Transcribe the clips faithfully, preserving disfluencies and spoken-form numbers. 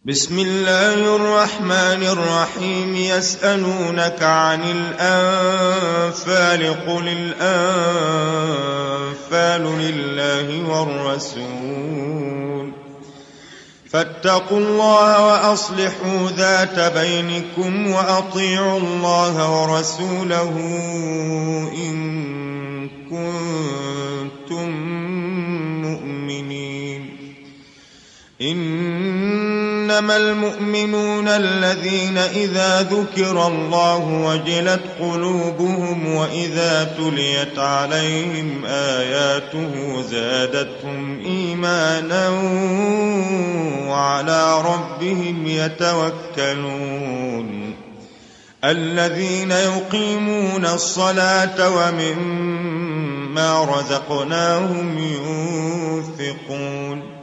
بسم الله الرحمن الرحيم. يسألونك عن الأنفال قل الأنفال لله والرسول فاتقوا الله وأصلحوا ذات بينكم وأطيعوا الله ورسوله إن كنتم مؤمنين. إنما المؤمنون الذين إذا ذكر الله وجلت قلوبهم وإذا تليت عليهم آياته زادتهم إيمانا وعلى ربهم يتوكلون. الذين يقيمون الصلاة ومما رزقناهم ينفقون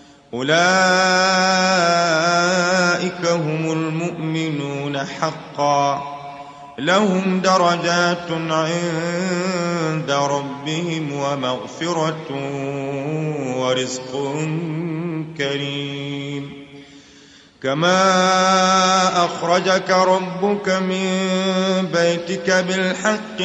أولئك هم المؤمنون حقا لهم درجات عند ربهم ومغفرة ورزق كريم. كما أخرجك ربك من بيتك بالحق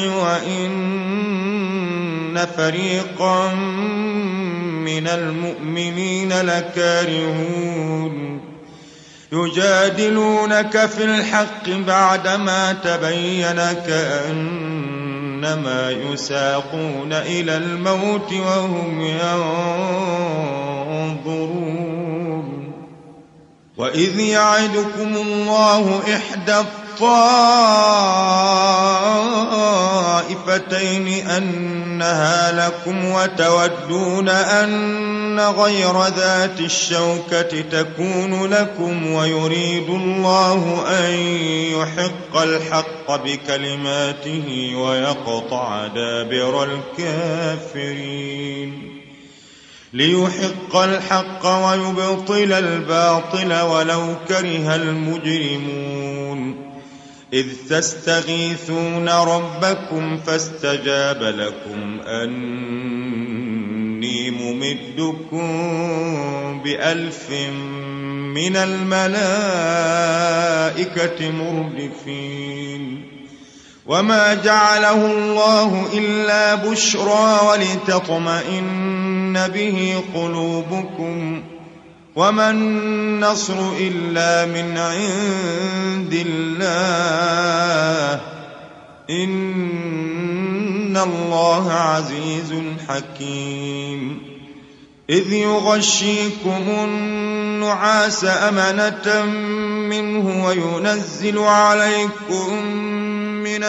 وإن فريقا من المؤمنين لكارهون يجادلونك في الحق بعدما تبين كأنما يساقون إلى الموت وهم ينظرون. وإذ يعدكم الله إحدى الطائفتين أنها لكم وتودون أن غير ذات الشوكة تكون لكم ويريد الله أن يحق الحق بكلماته ويقطع دابر الكافرين. ليحق الحق ويبطل الباطل ولو كره المجرمون. إذ تستغيثون ربكم فاستجاب لكم أني ممدكم بألف من الملائكة مردفين. وما جعله الله إلا بشرى ولتطمئن به قلوبكم وما النصر إلا من عند الله إن الله عزيز حكيم. إذ يغشيكم النعاس أمنة منه وينزل عليكم من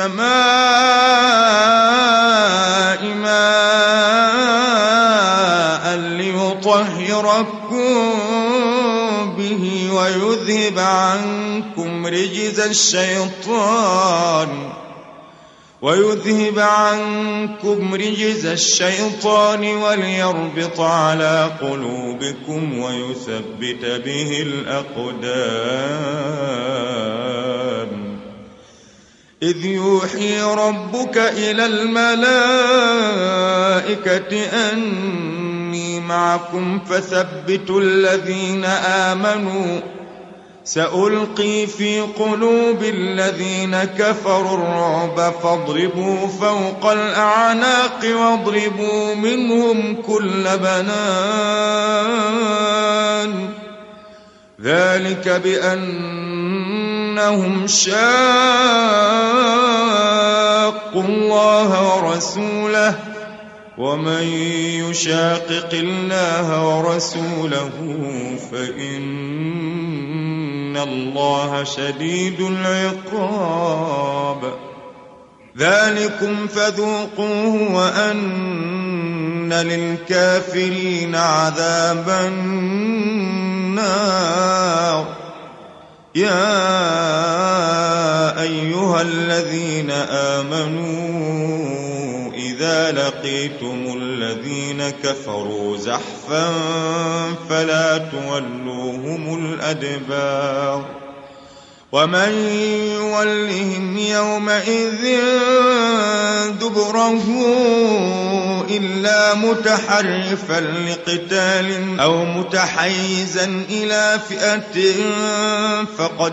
السماء ماء ليطهركم به ويذهب عنكم رجز الشيطان ويذهب عنكم رجز الشيطان وليربط على قلوبكم ويثبت به الأقدام. إذ يوحي ربك إلى الملائكة أني معكم فثبتوا الذين آمنوا سألقي في قلوب الذين كفروا الرعب فاضربوا فوق الأعناق واضربوا منهم كل بنان. ذلك بأنهم شاقوا الله ورسوله ومن يشاقق الله ورسوله فإن الله شديد العقاب. ذلكم فذوقوه وأن للكافرين عذاب النار. يا أيها الذين آمنوا إذا لقيتم الذين كفروا زحفا فلا تولوهم الأدبار ومن يولهم يومئذ دبره إلا متحرفا لقتال أو متحيزا إلى فئة فقد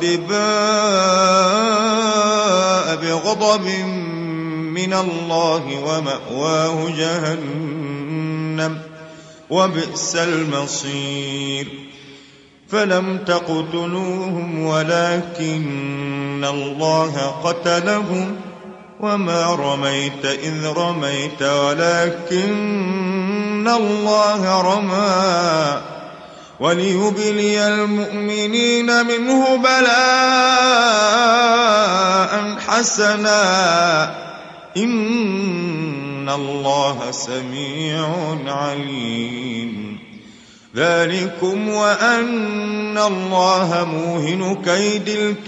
باء بغضب من الله ومأواه جهنم وبئس المصير فلم تقتلوهم ولكن الله قتلهم وما رميت إذ رميت ولكن الله رمى وليبلي المؤمنين منه بلاء حسنا إن الله سميع عليم ذلكم وأن الله موهن كيد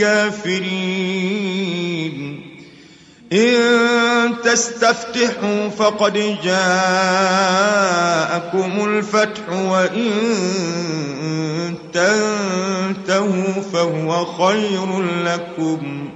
الكافرين إن تستفتحوا فقد جاءكم الفتح وإن تنتهوا فهو خير لكم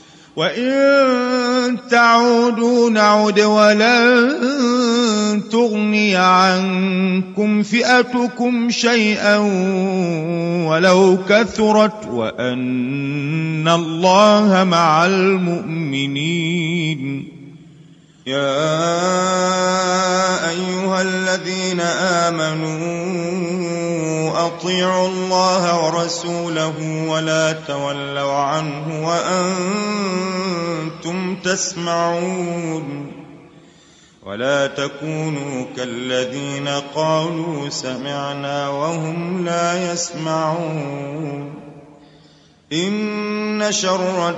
وإن تعودوا نعد ولن تغني عنكم فئتكم شيئا ولو كثرت وأن الله مع المؤمنين يا أيها الذين آمنوا أطيعوا الله ورسوله ولا تولوا عنه وأنتم تسمعون ولا تكونوا كالذين قالوا سمعنا وهم لا يسمعون إن شر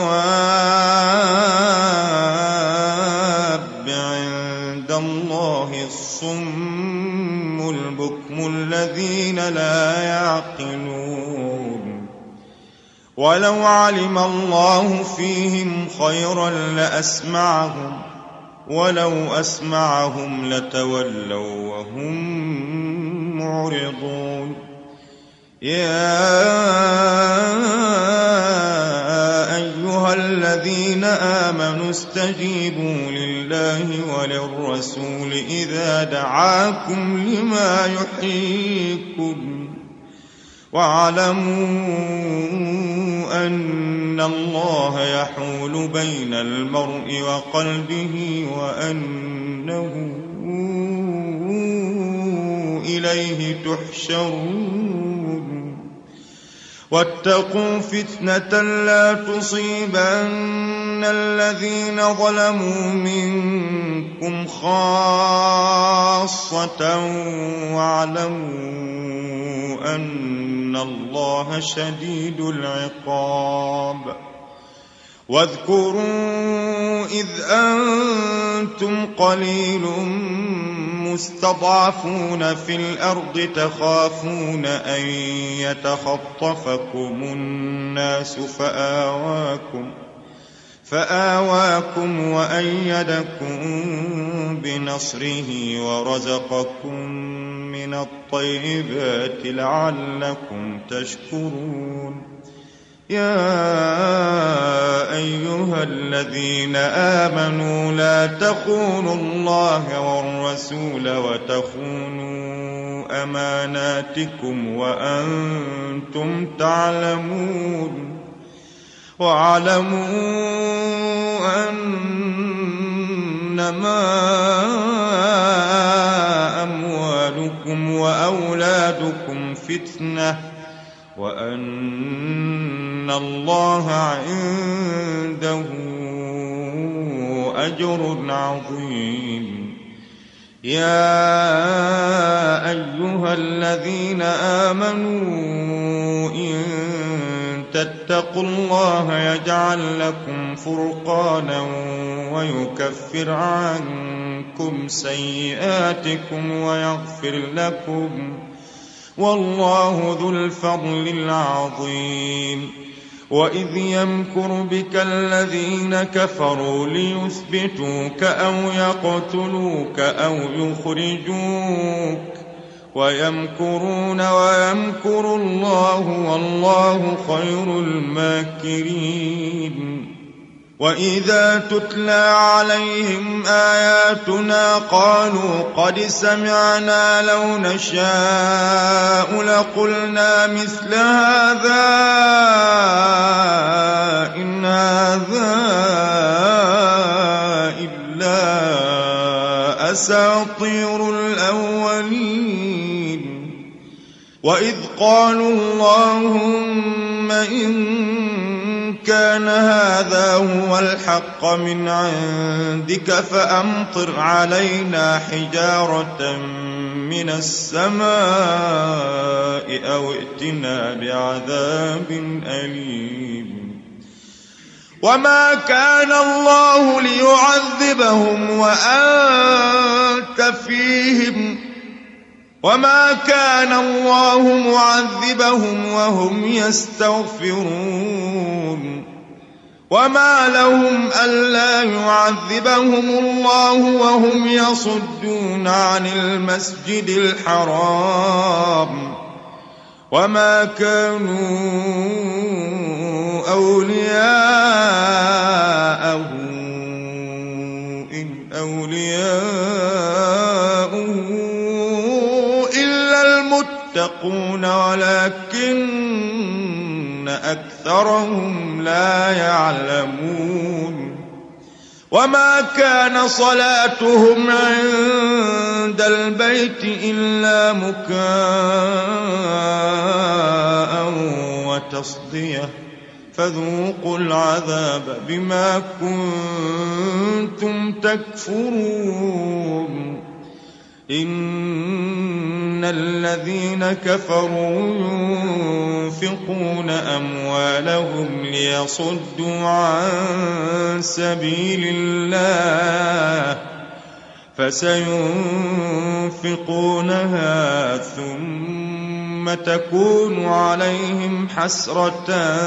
الدواب عند الله الصم البكم الذين لا يعقلون ولو علم الله فيهم خيرا لأسمعهم ولو أسمعهم لتولوا وهم معرضون يا أيها الذين آمنوا استجيبوا لله وللرسول إذا دعاكم لما يحييكم واعلموا أن الله يحول بين المرء وقلبه وأنه إليه تحشرون واتقوا فتنة لا تصيبن الذين ظلموا منكم خاصة واعلموا أن الله شديد العقاب واذكروا إذ أنتم قليل مستضعفون في الأرض تخافون أن يتخطفكم الناس فآواكم فآواكم وأيدكم بنصره ورزقكم من الطيبات لعلكم تشكرون يا أيها الذين آمنوا لا تخونوا الله والرسول وتخونوا أماناتكم وأنتم تعلمون واعلموا أنما أموالكم وأولادكم فتنة وأن الله عنده أجر عظيم يا أيها الذين آمنوا إن تتقوا الله يجعل لكم فرقانا ويكفر عنكم سيئاتكم ويغفر لكم والله ذو الفضل العظيم وإذ يمكر بك الذين كفروا ليثبتوك أو يقتلوك أو يخرجوك ويمكرون ويمكر الله والله خير الماكرين. وإذا تتلى عليهم آياتنا قالوا قد سمعنا لو نشاء لقلنا مثل هذا إن هذا إلا أساطير الأولين. وإذ قالوا اللهم إن كان هذا هو الحق من عندك فأمطر علينا حجارة من السماء أو ائتنا بعذاب أليم. وما كان الله ليعذبهم وأنت فيهم وما كان الله معذبهم وهم يستغفرون. وما لهم ألا يعذبهم الله وهم يصدون عن المسجد الحرام وما كانوا أولياءه إن أولياءه يتقون ولكن أكثرهم لا يعلمون. وما كان صلاتهم عند البيت إلا مكاء وتصدية فذوقوا العذاب بما كنتم تكفرون. إن الذين كفروا ينفقون أموالهم ليصدوا عن سبيل الله فسينفقونها ثم تكون عليهم حسرة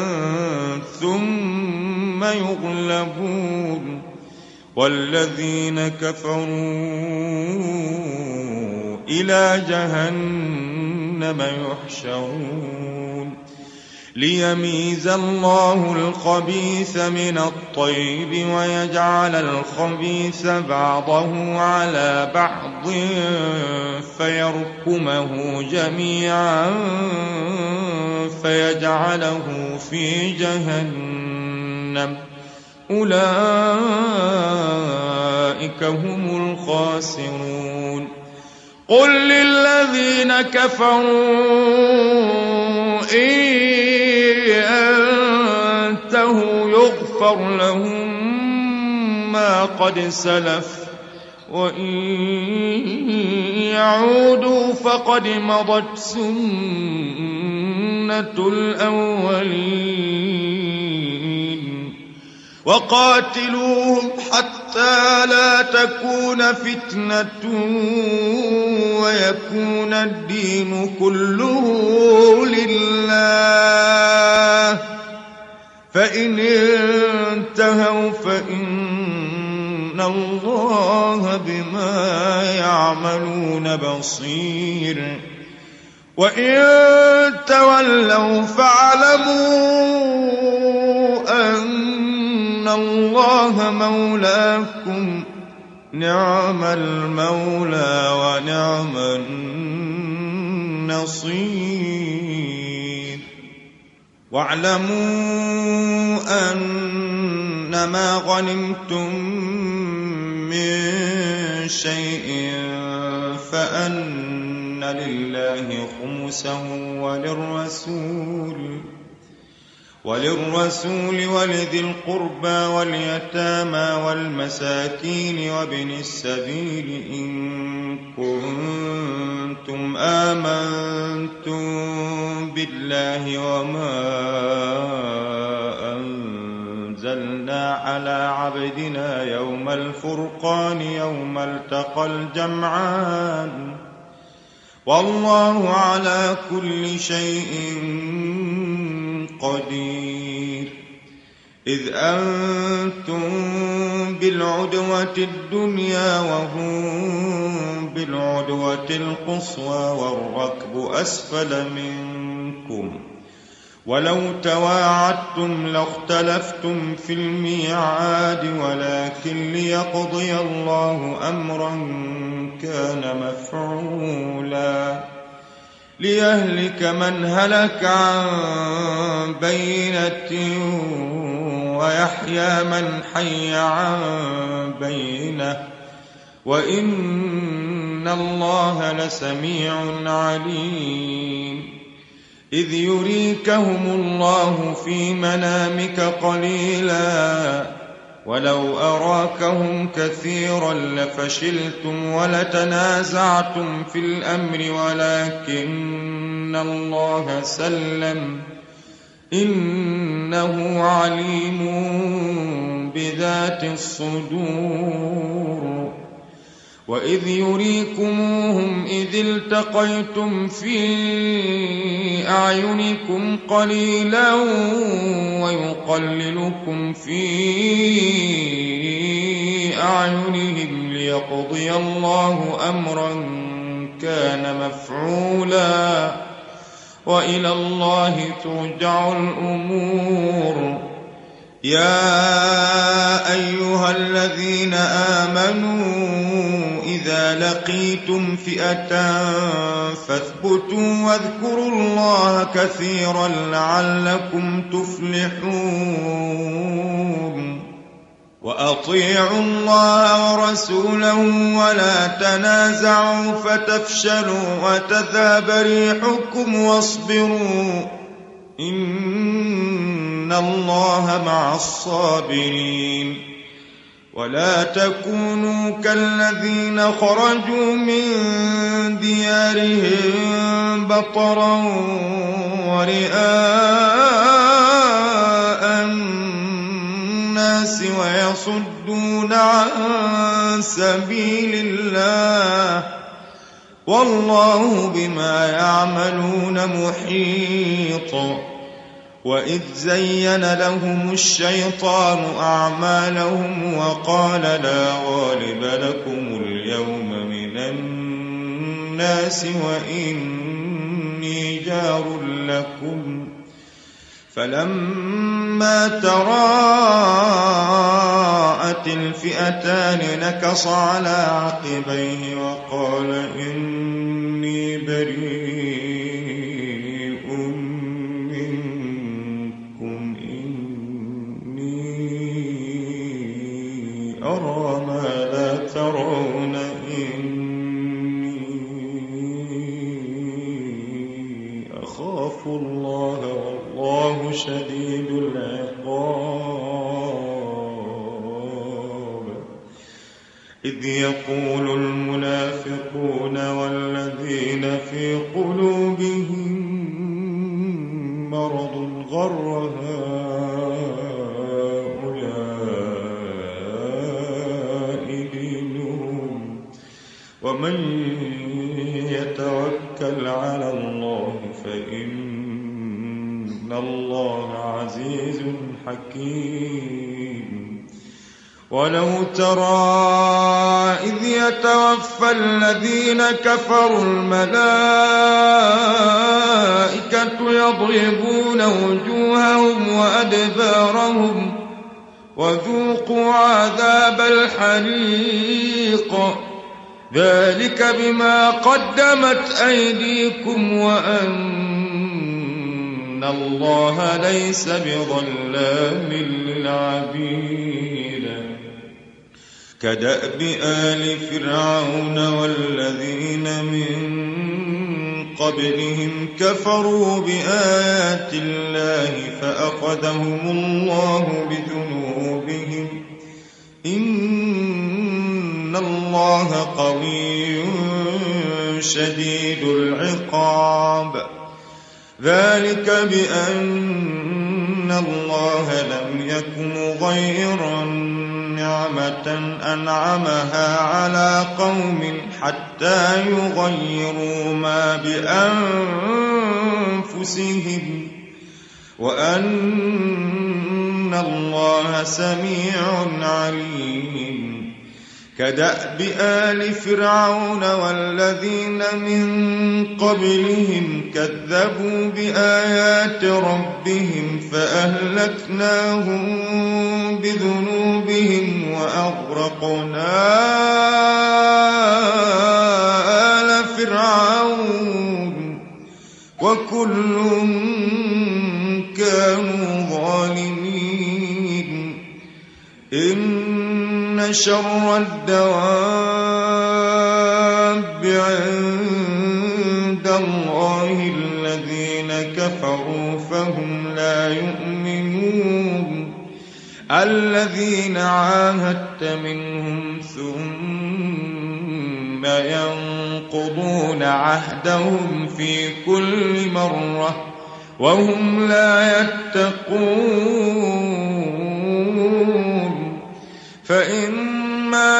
ثم يغلبون والذين كفروا إلى جهنم يحشرون. ليميز الله الخبيث من الطيب ويجعل الخبيث بعضه على بعض فيركمه جميعا فيجعله في جهنم أولئك هم الخاسرون. قل للذين كفروا إن ينتهوا يغفر لهم ما قد سلف وإن يعودوا فقد مضت سنة الأولين. وقاتلوهم حتى لا تكون فتنة ويكون الدين كله لله فإن انتهوا فإن الله بما يعملون بصير. وإن تولوا فاعلموا أن الله مولاكم نعم المولى ونعم النصير. واعلموا أنما غنمتم من شيء فأن لله خمسه وللرسول وللرسول ولذي القربى واليتامى والمساكين وابن السبيل إن كنتم آمنتم بالله وما أنزلنا على عبدنا يوم الفرقان يوم التقى الجمعان والله على كل شيء قدير. إذ أنتم بالعدوة الدنيا وهم بالعدوة القصوى والركب أسفل منكم ولو تواعدتم لاختلفتم في الميعاد ولكن ليقضي الله أمرا كان مفعولا ليهلك من هلك عن بينة ويحيى من حي عن بينة وإن الله لسميع عليم إذ يريكهم الله في منامك قليلا ولو أراكهم كثيرا لفشلتم ولتنازعتم في الأمر ولكن الله سلم إنه عليم بذات الصدور وإذ يريكموهم إذ التقيتم في أعينكم قليلا ويقللكم في أعينهم ليقضي الله أمرا كان مفعولا وإلى الله ترجع الأمور يا أيها الذين آمنوا إذا لقيتم فئة فاثبتوا واذكروا الله كثيرا لعلكم تفلحون وأطيعوا الله ورسوله ولا تنازعوا فتفشلوا وتذهب ريحكم واصبروا إن الله مع الصابرين ولا تكونوا كالذين خرجوا من ديارهم بطرا ورئاء الناس ويصدون عن سبيل الله والله بما يعملون محيط وإذ زين لهم الشيطان أعمالهم وقال لا غالب لكم اليوم من الناس وإني جار لكم فلما تراءت الفئتان نكص على عقبيه وقال إني بريء منكم إني أرى ما لا ترون إني أخاف الله والله شديد العقاب إذ يقول المنافقون والذين في قلوبهم مرض غر هؤلاء دينهم ومن يتوكل على الله فإن الله عزيز حكيم ولو ترى إذ يتوفى الذين كفروا الملائكة يضربون وجوههم وأدبارهم وذوقوا عذاب الحريق ذلك بما قدمت أيديكم وأن الله ليس بظلام للعبيد كدأب آل فرعون والذين من قبلهم كفروا بآيات الله فأخذهم الله بذنوبهم إن الله قوي شديد العقاب ذلك بأن الله لم يكن غير نعمة أنعمها على قوم حتى يغيروا ما بأنفسهم وأن الله سميع عليم كدأب آل فرعون والذين من قبلهم كذبوا بآيات ربهم فأهلكناهم بذنوبهم وأغرقنا آل فرعون وكل كانوا ظالمين. إن شر الدواب عند الله الذين كفروا فهم لا يؤمنون. الذين عاهدت منهم ثم ينقضون عهدهم في كل مرة وهم لا يتقون. فإما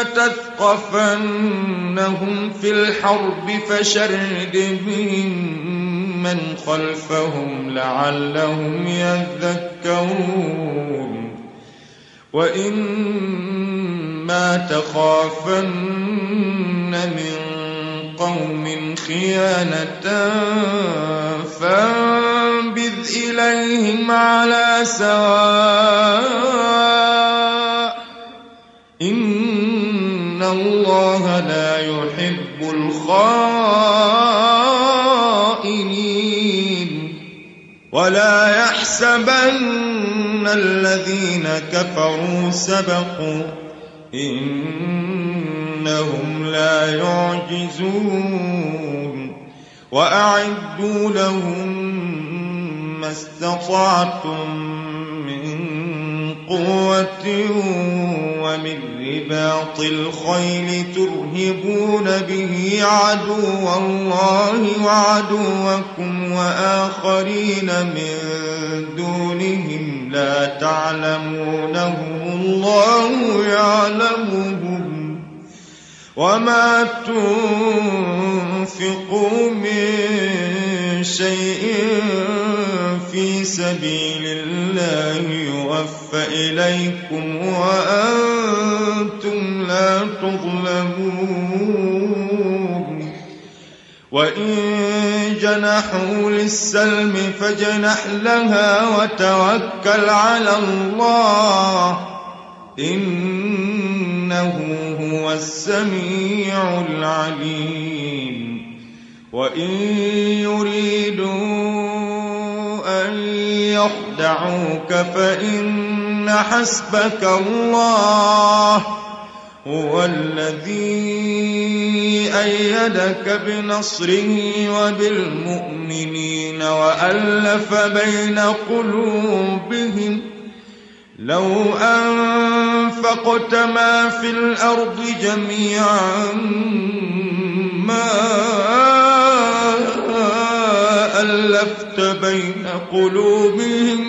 تثقفنهم في الحرب فشرد بهم من خلفهم لعلهم يذكرون. وإما تخافن من قوم خيانة فانبذ إليهم على سواء إن الله لا يحب الخائنين. ولا يحسبن الذين كفروا سبقوا إنهم لا يعجزون. وأعدوا لهم ما استطعتم من قوة ومن رباط الخيل ترهبون به عدو الله وعدوكم وآخرين من دونهم لا تعلمونهم الله يعلمهم. وما تنفقوا من شيء في سبيل الله يوفى إليكم وأنتم لا تظلمون. وإن جنحوا للسلم فاجنح لها وتوكل على الله إنه هو السميع العليم. وإن يريدوا أن يخدعوك فإن حسبك الله هو الذي أيدك بنصره وبالمؤمنين وألف بين قلوبهم. لو أنفقت ما في الأرض جميعا ما ألفت بين قلوبهم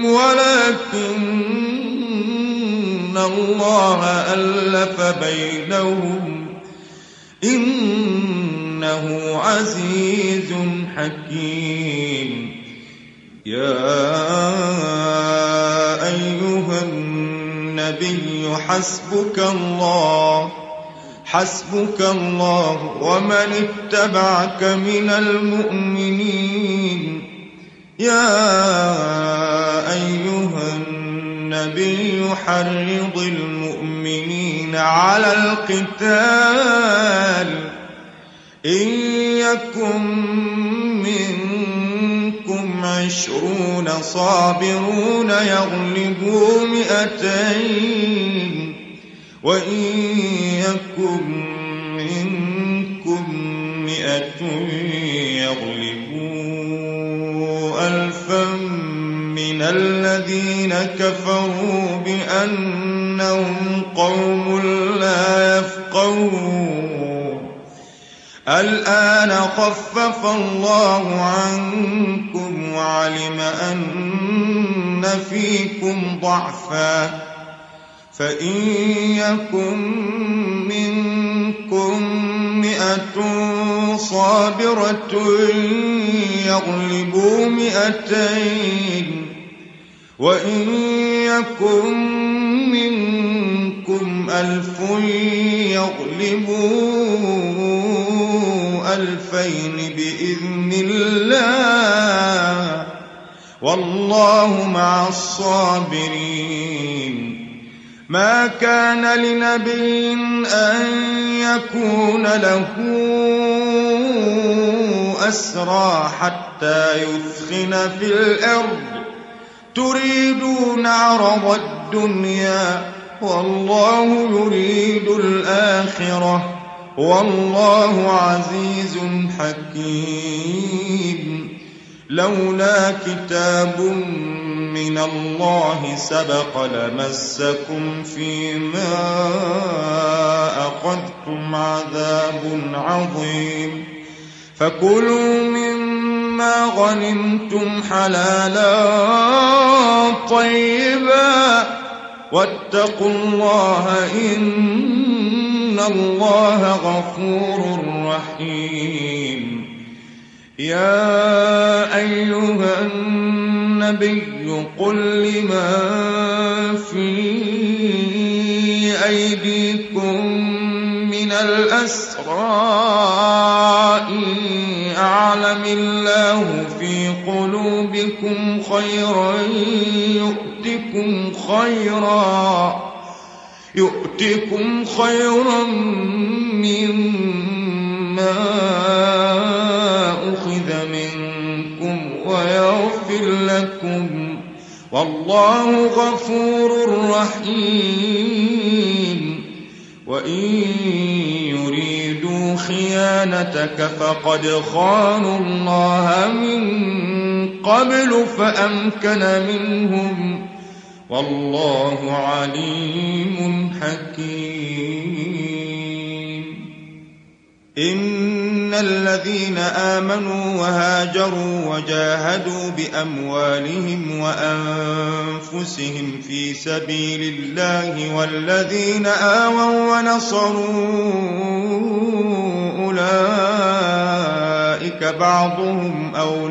ولكن الله ألف بينهم إنه عزيز حكيم. يا أيها النبي حسبك الله حسبك الله ومن اتبعك من المؤمنين. يا أيها النبي حرض المؤمنين على القتال إن يكن منكم عشرون صابرون يغلبوا مئتين وإن يكن منكم مئة يغلبوا ألفا من الذين كفروا بأنهم قوم لا يفقهون. الآن خفف الله عنكم وعلم أن فيكم ضعفا فإن يكن منكم مئة صابرة يغلبوا مئتين وإن يكن منكم ألف يغلبوا ألفين بإذن الله والله مع الصابرين. ما كان لنبي أن يكون له أسرى حتى يثخن في الأرض تريدون عرض الدنيا والله يريد الآخرة والله عزيز حكيم. لولا كتاب من الله سبق لمسكم فيما أخذتم عذاب عظيم. فكلوا مما غنمتم حلالا طيبا واتقوا الله إن الله غفور رحيم. يا أيها النبي قل لمن في أيديكم من الأسرى أعلم الله في قلوبكم خيرا يؤتكم خيرا يؤتكم خيرا مما أخذ منكم ويغفر لكم والله غفور رحيم. وإن يريدوا خيانتك فقد خانوا الله من قبل فأمكن منهم والله عليم حكيم. إن الذين آمنوا وهاجروا وجاهدوا بأموالهم وأنفسهم في سبيل الله والذين آووا ونصروا أولئك بعضهم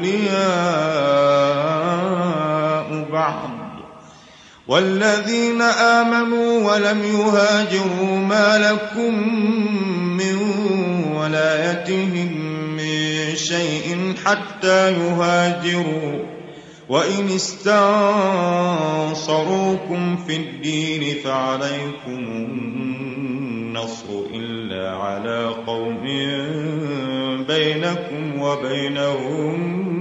أولياء بعض والذين آمنوا ولم يهاجروا ما لكم من ولايتهم من شيء حتى يهاجروا وإن استنصروكم في الدين فعليكم النصر إلا على قوم بينكم وبينهم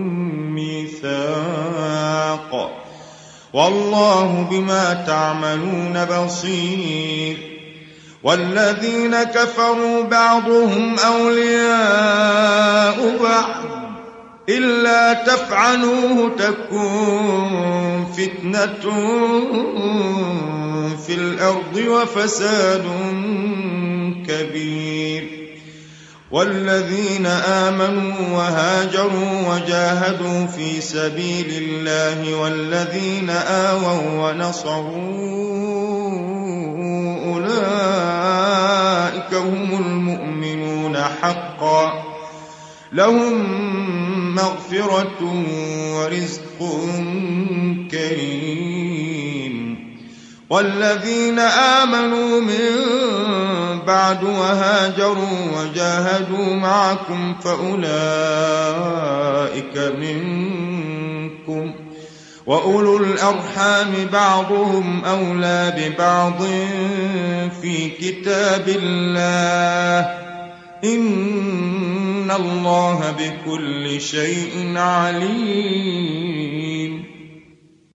ميثاق والله بما تعملون بصير. والذين كفروا بعضهم أولياء بعض إلا تفعلوه تكن فتنة في الأرض وفساد كبير. والذين آمنوا وهاجروا وجاهدوا في سبيل الله والذين آووا ونصروا أولئك هم المؤمنون حقا لهم مغفرة ورزق كريم. والذين آمنوا من بعد وهاجروا وجاهدوا معكم فأولئك منكم وأولو الأرحام بعضهم أولى ببعض في كتاب الله إن الله بكل شيء عليم.